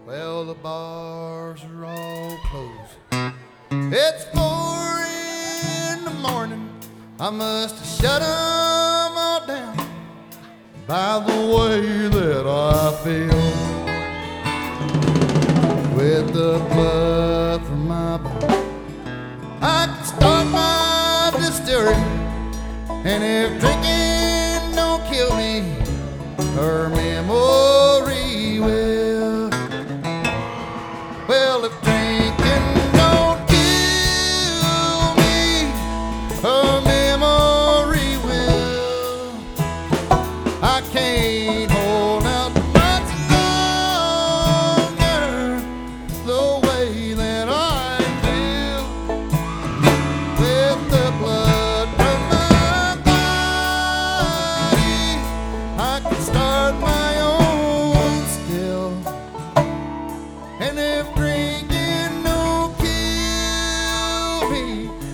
Well, the bars are all closed. It's 4 in the morning. I must have shut 'em all down by the way that I feel. With the blood from my body, I can start my distillery. And if drinking don't kill me, her memory will. Well, if drinking don't kill me, her memory will. I can't hold out much longer the way that I feel. With the blood from my body, I can start my own still. And if drinking don't kill me,